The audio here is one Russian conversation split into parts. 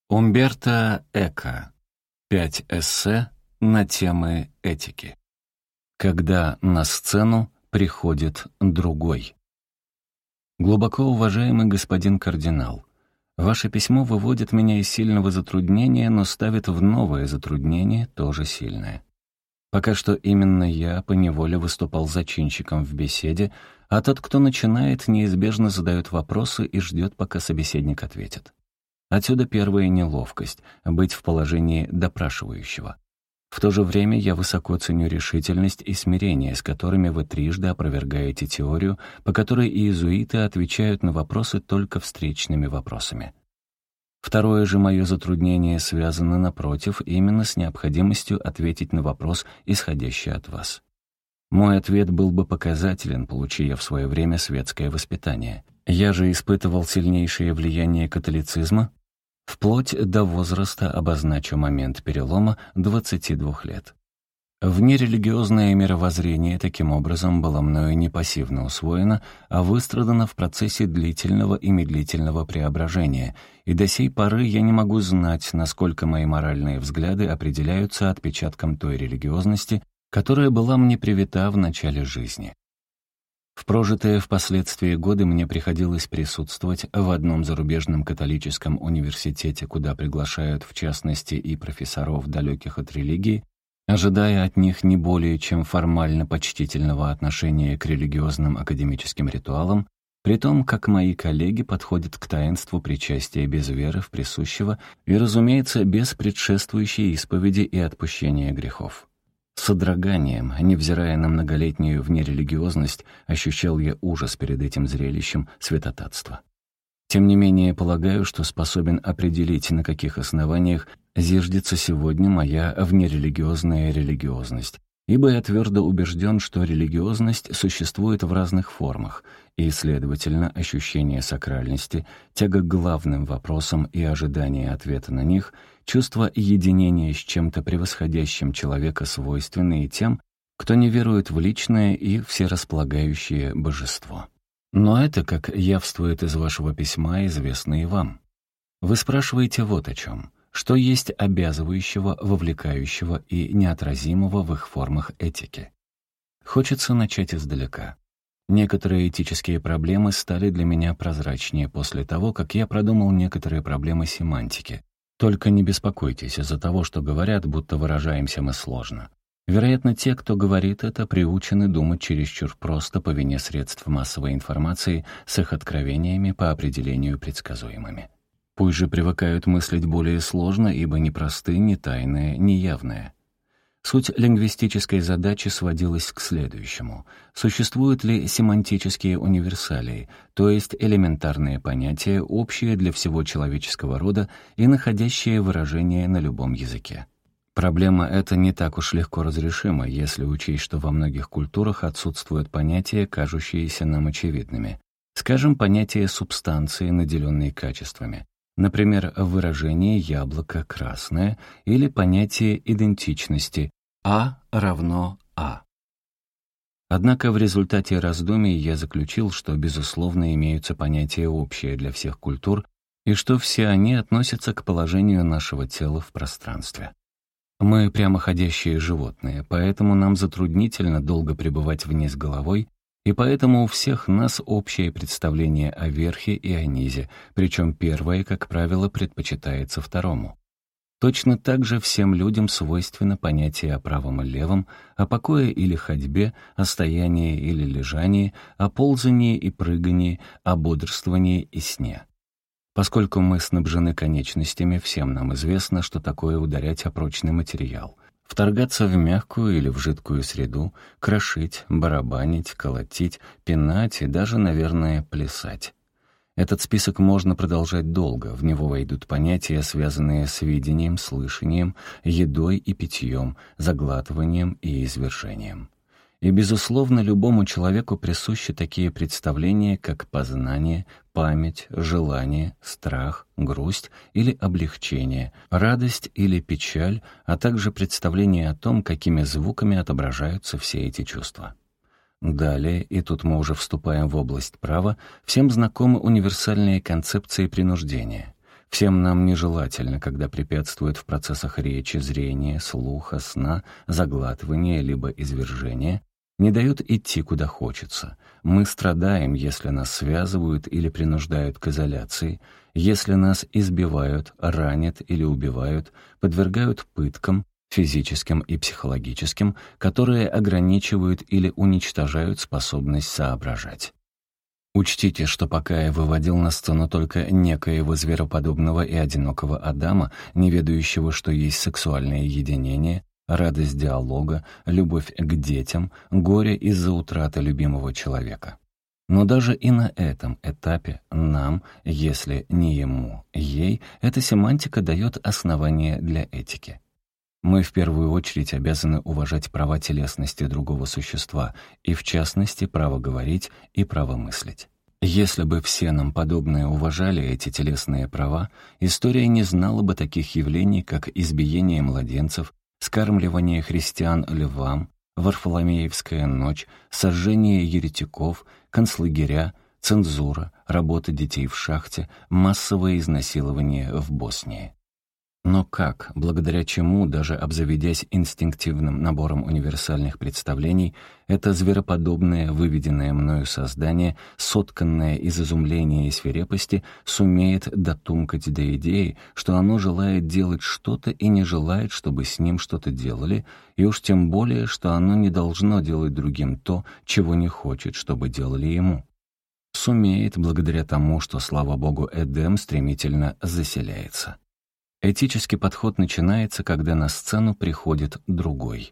Умберто Эко. 5 эссе на темы этики. Когда на сцену приходит другой. Глубоко уважаемый господин кардинал, ваше письмо выводит меня из сильного затруднения, но ставит в новое затруднение, тоже сильное. Пока что именно я поневоле выступал зачинщиком в беседе, а тот, кто начинает, неизбежно задает вопросы и ждет, пока собеседник ответит. Отсюда первая неловкость — быть в положении допрашивающего. В то же время я высоко ценю решительность и смирение, с которыми вы трижды опровергаете теорию, по которой иезуиты отвечают на вопросы только встречными вопросами. Второе же мое затруднение связано, напротив, именно с необходимостью ответить на вопрос, исходящий от вас. Мой ответ был бы показателен, получи я в свое время светское воспитание. Я же испытывал сильнейшее влияние католицизма, вплоть до возраста, обозначу момент перелома, 22 лет. Внерелигиозное мировоззрение таким образом было мною не пассивно усвоено, а выстрадано в процессе длительного и медлительного преображения, и до сей поры я не могу знать, насколько мои моральные взгляды определяются отпечатком той религиозности, которая была мне привита в начале жизни. В прожитые впоследствии годы мне приходилось присутствовать в одном зарубежном католическом университете, куда приглашают, в частности, и профессоров, далеких от религии, ожидая от них не более чем формально-почтительного отношения к религиозным академическим ритуалам, при том, как мои коллеги подходят к таинству причастия без веры в присущего и, разумеется, без предшествующей исповеди и отпущения грехов. С содроганием, невзирая на многолетнюю внерелигиозность, ощущал я ужас перед этим зрелищем святотатства. Тем не менее, полагаю, что способен определить, на каких основаниях зиждется сегодня моя внерелигиозная религиозность, ибо я твердо убежден, что религиозность существует в разных формах, и, следовательно, ощущение сакральности, тяга к главным вопросам и ожидание ответа на них, чувство единения с чем-то превосходящим человека свойственны и тем, кто не верует в личное и всерасполагающее божество. Но это, как явствует из вашего письма, известно и вам. Вы спрашиваете вот о чем. Что есть обязывающего, вовлекающего и неотразимого в их формах этики? Хочется начать издалека. Некоторые этические проблемы стали для меня прозрачнее после того, как я продумал некоторые проблемы семантики. Только не беспокойтесь из-за того, что говорят, будто выражаемся мы сложно. Вероятно, те, кто говорит это, приучены думать чересчур просто по вине средств массовой информации с их откровениями по определению предсказуемыми. Пусть же привыкают мыслить более сложно, ибо ни просты, ни тайное, ни явное. Суть лингвистической задачи сводилась к следующему. Существуют ли семантические универсалии, то есть элементарные понятия, общие для всего человеческого рода и находящие выражение на любом языке? Проблема эта не так уж легко разрешима, если учесть, что во многих культурах отсутствуют понятия, кажущиеся нам очевидными. Скажем, понятие субстанции, наделенной качествами. Например, выражение «яблоко красное» или понятие идентичности «А равно А». Однако в результате раздумий я заключил, что, безусловно, имеются понятия общие для всех культур и что все они относятся к положению нашего тела в пространстве. Мы прямоходящие животные, поэтому нам затруднительно долго пребывать вниз головой, и поэтому у всех нас общее представление о верхе и о низе, причем первое, как правило, предпочитается второму. Точно так же всем людям свойственно понятие о правом и левом, о покое или ходьбе, о стоянии или лежании, о ползании и прыгании, о бодрствовании и сне. Поскольку мы снабжены конечностями, всем нам известно, что такое ударять о прочный материал, вторгаться в мягкую или в жидкую среду, крошить, барабанить, колотить, пинать и даже, наверное, плясать. Этот список можно продолжать долго, в него войдут понятия, связанные с видением, слышанием, едой и питьем, заглатыванием и извержением. И, безусловно, любому человеку присущи такие представления, как познание, память, желание, страх, грусть или облегчение, радость или печаль, а также представление о том, какими звуками отображаются все эти чувства. Далее, и тут мы уже вступаем в область права, всем знакомы универсальные концепции принуждения. Всем нам нежелательно, когда препятствуют в процессах речи, зрения, слуха, сна, заглатывания либо извержения, не дают идти куда хочется. Мы страдаем, если нас связывают или принуждают к изоляции, если нас избивают, ранят или убивают, подвергают пыткам, физическим и психологическим, которые ограничивают или уничтожают способность соображать. Учтите, что пока я выводил на сцену только некоего звероподобного и одинокого Адама, не ведающего, что есть сексуальное единение, радость диалога, любовь к детям, горе из-за утраты любимого человека. Но даже и на этом этапе нам, если не ему, ей, эта семантика дает основание для этики. Мы в первую очередь обязаны уважать права телесности другого существа и, в частности, право говорить и право мыслить. Если бы все нам подобные уважали эти телесные права, история не знала бы таких явлений, как избиение младенцев, скармливание христиан львам, Варфоломеевская ночь, сожжение еретиков, концлагеря, цензура, работа детей в шахте, массовое изнасилование в Боснии. Но как, благодаря чему, даже обзаведясь инстинктивным набором универсальных представлений, это звероподобное, выведенное мною создание, сотканное из изумления и свирепости, сумеет дотумкать до идеи, что оно желает делать что-то и не желает, чтобы с ним что-то делали, и уж тем более, что оно не должно делать другим то, чего не хочет, чтобы делали ему? Сумеет, благодаря тому, что, слава богу, Эдем стремительно заселяется. Этический подход начинается, когда на сцену приходит другой.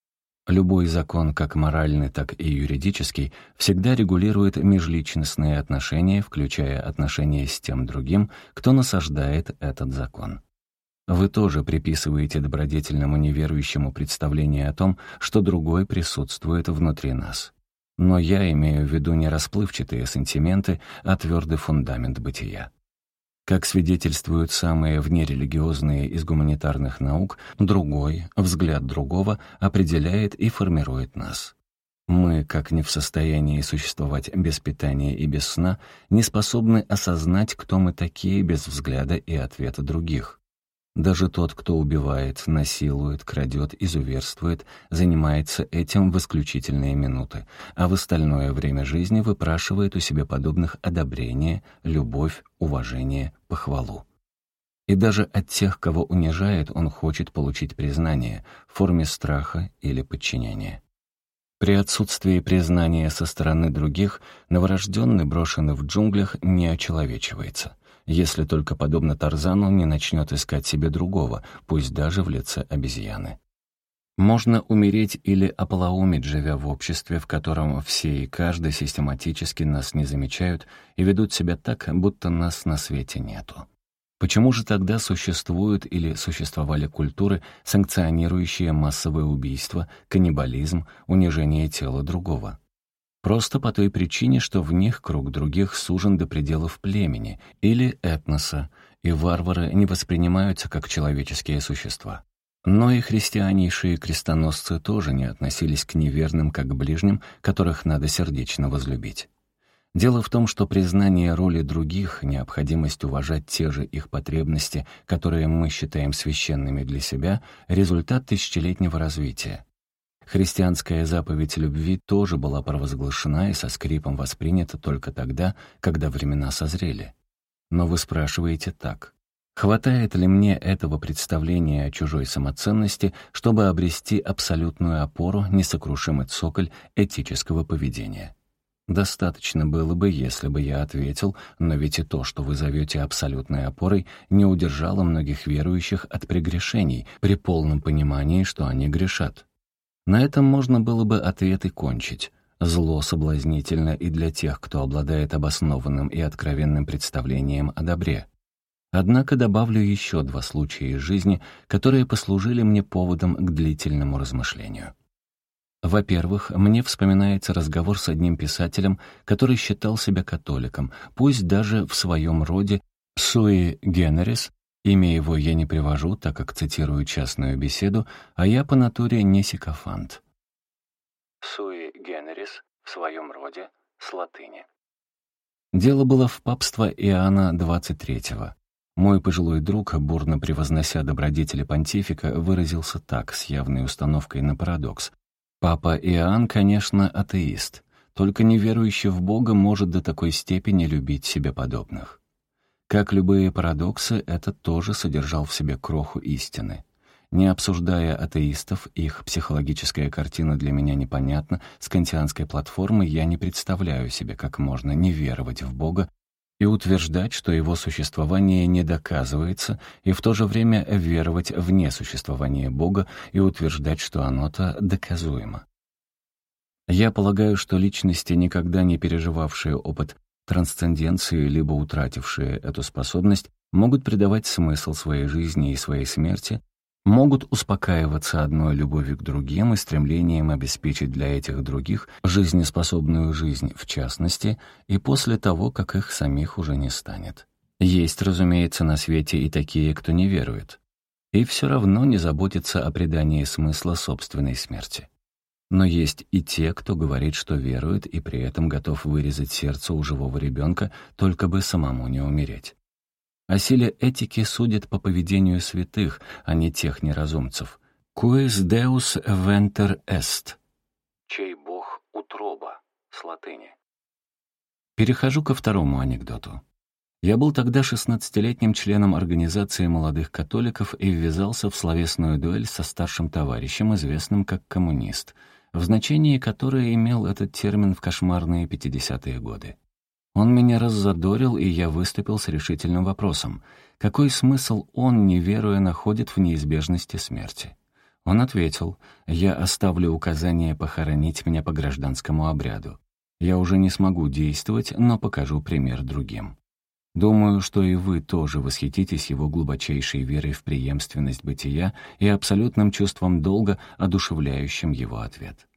Любой закон, как моральный, так и юридический, всегда регулирует межличностные отношения, включая отношения с тем другим, кто насаждает этот закон. Вы тоже приписываете добродетельному неверующему представление о том, что другой присутствует внутри нас. Но я имею в виду не расплывчатые сантименты, а твердый фундамент бытия. Как свидетельствуют самые внерелигиозные из гуманитарных наук, другой, взгляд другого, определяет и формирует нас. Мы, как не в состоянии существовать без питания и без сна, не способны осознать, кто мы такие без взгляда и ответа других. Даже тот, кто убивает, насилует, крадет, изуверствует, занимается этим в исключительные минуты, а в остальное время жизни выпрашивает у себя подобных одобрение, любовь, уважение, похвалу. И даже от тех, кого унижает, он хочет получить признание в форме страха или подчинения. При отсутствии признания со стороны других новорожденный, брошенный в джунглях, не очеловечивается, если только, подобно Тарзану, не начнет искать себе другого, пусть даже в лице обезьяны. Можно умереть или ополоумить, живя в обществе, в котором все и каждый систематически нас не замечают и ведут себя так, будто нас на свете нету. Почему же тогда существуют или существовали культуры, санкционирующие массовое убийство, каннибализм, унижение тела другого? Просто по той причине, что в них круг других сужен до пределов племени или этноса, и варвары не воспринимаются как человеческие существа. Но и христианейшие крестоносцы тоже не относились к неверным как к ближним, которых надо сердечно возлюбить. Дело в том, что признание роли других, необходимость уважать те же их потребности, которые мы считаем священными для себя, результат тысячелетнего развития. Христианская заповедь любви тоже была провозглашена и со скрипом воспринята только тогда, когда времена созрели. Но вы спрашиваете так: хватает ли мне этого представления о чужой самоценности, чтобы обрести абсолютную опору, несокрушимый цоколь этического поведения? Достаточно было бы, если бы я ответил, но ведь и то, что вы зовете абсолютной опорой, не удержало многих верующих от прегрешений при полном понимании, что они грешат. На этом можно было бы ответ и кончить. Зло соблазнительно и для тех, кто обладает обоснованным и откровенным представлением о добре. Однако добавлю еще 2 случая из жизни, которые послужили мне поводом к длительному размышлению. Во-первых, мне вспоминается разговор с одним писателем, который считал себя католиком, пусть даже в своем роде «sui generis». Имя его я не привожу, так как цитирую частную беседу, а я по натуре не сикофант. «Sui generis» в своем роде, с латыни. Дело было в папство Иоанна XXIII. Мой пожилой друг, бурно превознося добродетели понтифика, выразился так, с явной установкой на парадокс. «Папа Иоанн, конечно, атеист, только неверующий в Бога может до такой степени любить себе подобных». Как любые парадоксы, этот тоже содержал в себе кроху истины. Не обсуждая атеистов, их психологическая картина для меня непонятна, с кантианской платформы я не представляю себе, как можно не веровать в Бога и утверждать, что его существование не доказывается, и в то же время веровать в несуществование Бога и утверждать, что оно-то доказуемо. Я полагаю, что личности, никогда не переживавшие опыт трансценденции, либо утратившие эту способность, могут придавать смысл своей жизни и своей смерти, могут успокаиваться одной любовью к другим и стремлением обеспечить для этих других жизнеспособную жизнь в частности, и после того, как их самих уже не станет. Есть, разумеется, на свете и такие, кто не верует, и все равно не заботится о придании смысла собственной смерти. Но есть и те, кто говорит, что верует, и при этом готов вырезать сердце у живого ребенка, только бы самому не умереть. О силе этики судят по поведению святых, а не тех неразумцев. «Quis Deus venter est» — «Чей Бог утроба» с латыни. Перехожу ко второму анекдоту. Я был тогда 16-летним членом организации молодых католиков и ввязался в словесную дуэль со старшим товарищем, известным как коммунист, в значении которое имел этот термин в кошмарные 50-е годы. Он меня раззадорил, и я выступил с решительным вопросом. Какой смысл он, не веруя, находит в неизбежности смерти? Он ответил: «Я оставлю указание похоронить меня по гражданскому обряду. Я уже не смогу действовать, но покажу пример другим». Думаю, что и вы тоже восхититесь его глубочайшей верой в преемственность бытия и абсолютным чувством долга, одушевляющим его ответ.